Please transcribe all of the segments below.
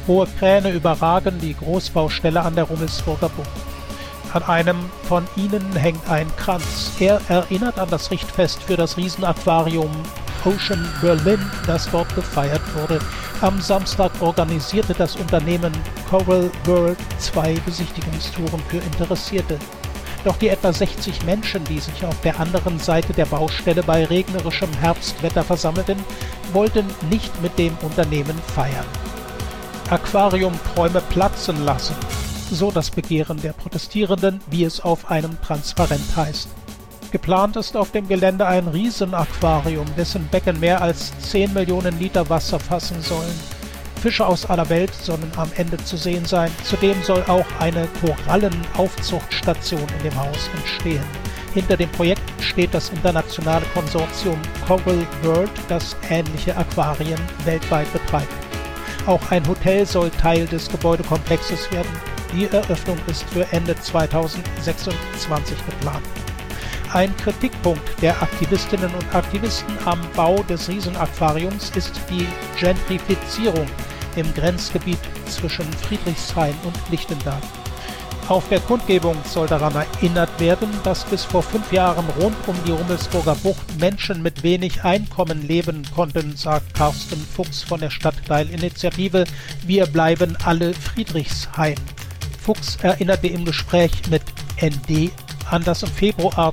Hohe Kräne überragen die Großbaustelle an der Rummelsburger Bucht. An einem von ihnen hängt ein Kranz. Er erinnert an das Richtfest für das Riesenaquarium Ocean Berlin, das dort gefeiert wurde. Am Samstag organisierte das Unternehmen Coral World 2 Besichtigungstouren für Interessierte. Doch die etwa 60 Menschen, die sich auf der anderen Seite der Baustelle bei regnerischem Herbstwetter versammelten, wollten nicht mit dem Unternehmen feiern. Aquariumträume platzen lassen, so das Begehren der Protestierenden, wie es auf einem Transparent heißt. Geplant ist auf dem Gelände ein Riesenaquarium, dessen Becken mehr als 10 Millionen Liter Wasser fassen sollen. Fische aus aller Welt sollen am Ende zu sehen sein. Zudem soll auch eine Korallenaufzuchtstation in dem Haus entstehen. Hinter dem Projekt steht das internationale Konsortium Coral World, das ähnliche Aquarien weltweit betreibt. Auch ein Hotel soll Teil des Gebäudekomplexes werden. Die Eröffnung ist für Ende 2026 geplant. Ein Kritikpunkt der Aktivistinnen und Aktivisten am Bau des Riesenaquariums ist die Gentrifizierung im Grenzgebiet zwischen Friedrichshain und Lichtenberg. Auf der Kundgebung soll daran erinnert werden, dass bis vor 5 Jahren rund um die Rummelsburger Bucht Menschen mit wenig Einkommen leben konnten, sagt Carsten Fuchs von der Stadtteilinitiative Wir bleiben alle Friedrichshain. Fuchs erinnerte im Gespräch mit ND an das im Februar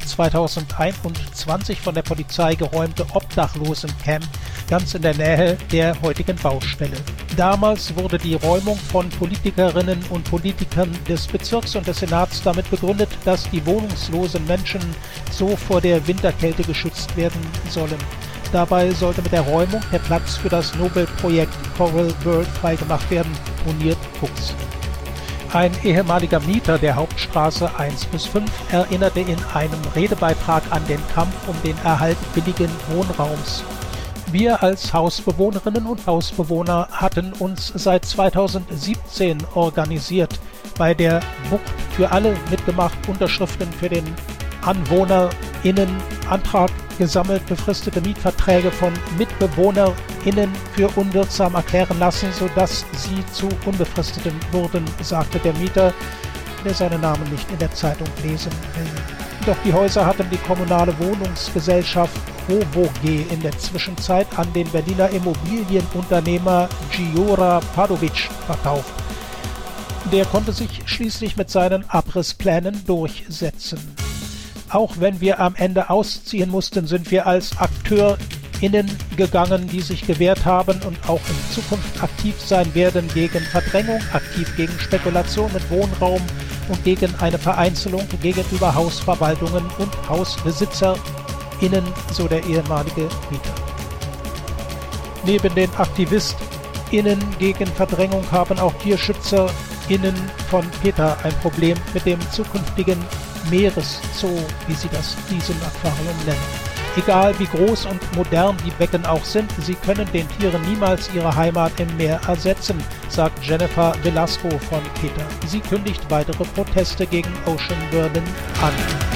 2021 von der Polizei geräumte Obdachlosencamp ganz in der Nähe der heutigen Baustelle. Damals wurde die Räumung von Politikerinnen und Politikern des Bezirks und des Senats damit begründet, dass die wohnungslosen Menschen so vor der Winterkälte geschützt werden sollen. Dabei sollte mit der Räumung der Platz für das Nobelprojekt Coral World freigemacht werden, moniert Fuchs. Ein ehemaliger Mieter der Hauptstraße 1-5 erinnerte in einem Redebeitrag an den Kampf um den Erhalt billigen Wohnraums. Wir als Hausbewohnerinnen und Hausbewohner hatten uns seit 2017 organisiert, bei der Bucht für alle mitgemacht, Unterschriften für den AnwohnerInnen, Antrag gesammelt, befristete Mietverträge von MitbewohnerInnen für unwirksam erklären lassen, sodass sie zu unbefristeten wurden, sagte der Mieter, der seinen Namen nicht in der Zeitung lesen will. Doch die Häuser hatten die kommunale Wohnungsgesellschaft HOVOG in der Zwischenzeit an den Berliner Immobilienunternehmer Giora Padovic verkauft. Der konnte sich schließlich mit seinen Abrissplänen durchsetzen. Auch wenn wir am Ende ausziehen mussten, sind wir als AkteurInnen gegangen, die sich gewehrt haben und auch in Zukunft aktiv sein werden gegen Verdrängung, aktiv gegen Spekulation mit Wohnraum und gegen eine Vereinzelung gegenüber Hausverwaltungen und HausbesitzerInnen, so der ehemalige Mieter. Neben den AktivistInnen gegen Verdrängung haben auch TierschützerInnen von Peter ein Problem mit dem zukünftigen Meereszoo, wie sie das Riesenaquarium nennen. Egal wie groß und modern die Becken auch sind, sie können den Tieren niemals ihre Heimat im Meer ersetzen, sagt Jennifer Velasco von Peter. Sie kündigt weitere Proteste gegen Ocean Berlin an.